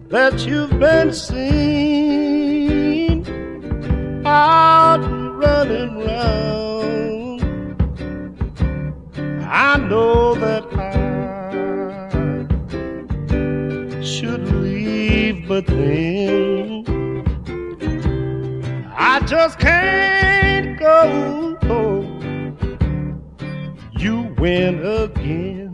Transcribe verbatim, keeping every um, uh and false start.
that you've been seen out running round. I know that I should leave, but then I just can't go. You win again.